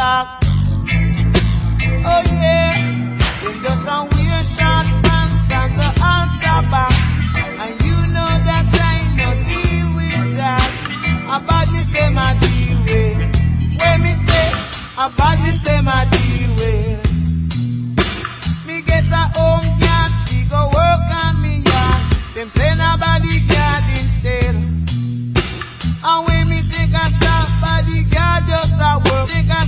back. Oh yeah, them just a wear short pants and the altar back. And you know that I no deal with that. A badness them a deal with. When me say, a badness them a deal